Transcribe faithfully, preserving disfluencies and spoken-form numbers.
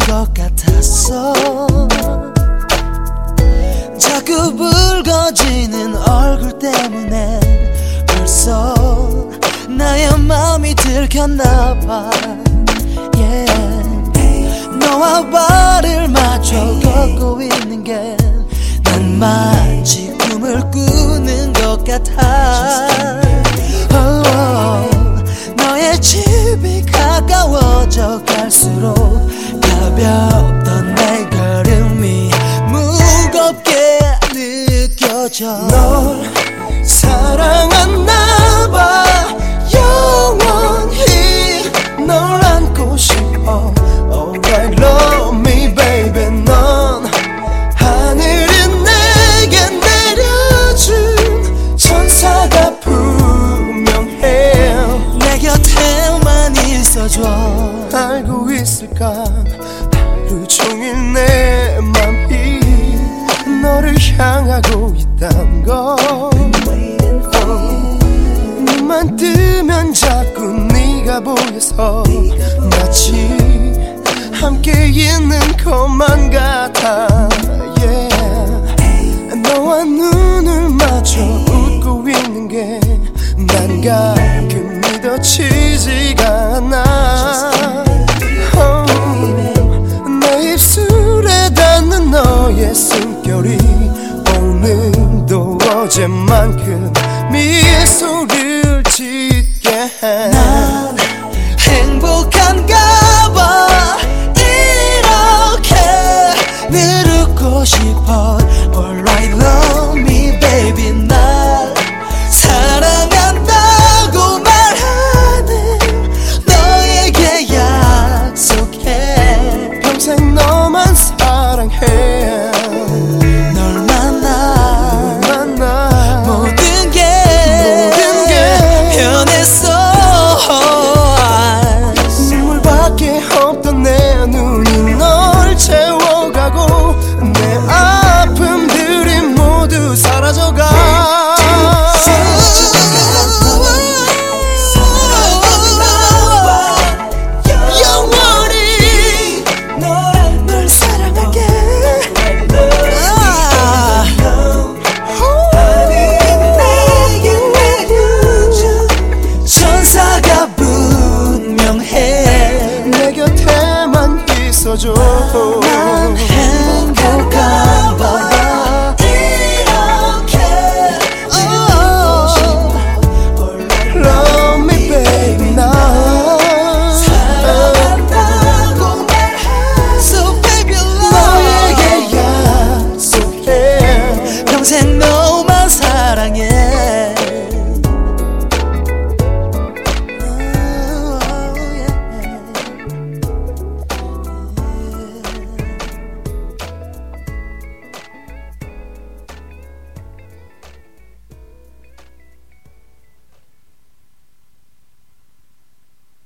것 같았어. 자꾸 붉어지는 얼굴 때문에 벌써 나의 마음이 들켰나봐. yeah. 너와 발을 맞춰 걷고 있는 게 난 마치 꿈을 꾸는 것 같아. oh, oh. 너의 집이 가까워져 갈수록 가볍던 내 걸음이 무겁게 느껴져. 널 사랑했나봐. 영원히 널 안고 싶어. Alright, love me baby. 넌 하늘이 내게 내려준 천사가 분명해. 내 곁에만 있어줘. 알고 있을까 하루 종일 내 맘이 너를 향하고 있단 걸. 눈만 뜨면 자꾸 네가 보여서 마치 함께 있는 것만 같아. yeah. 너와 눈을 마주 웃고 있는 게 난 가끔 믿어지지가 않아. oh. 내 입술에 닿는 너의 숨결이 오늘도 어제만큼 미소를 짓게 해. 난 행복한가 봐. 이렇게 늘 웃고 싶어. Alright, love me baby. 날 사랑한다고 말하는 너에게 약속해. 평생 너만 사랑해. 널 만나, 널 만나 모든 게, 모든 게 변했어. 눈물밖에 없던 내 눈이 널 채워가고 내 아픔들이 모두 사라져가. 영원히 널 사랑하게. 천사가 분명해. 내 곁에만 있어줘. 난 행복한가 봐. 이렇게 믿고 싶어. Love me baby. 난 사랑한다고 말해. So baby love. 너에게 약속해. 평생 너만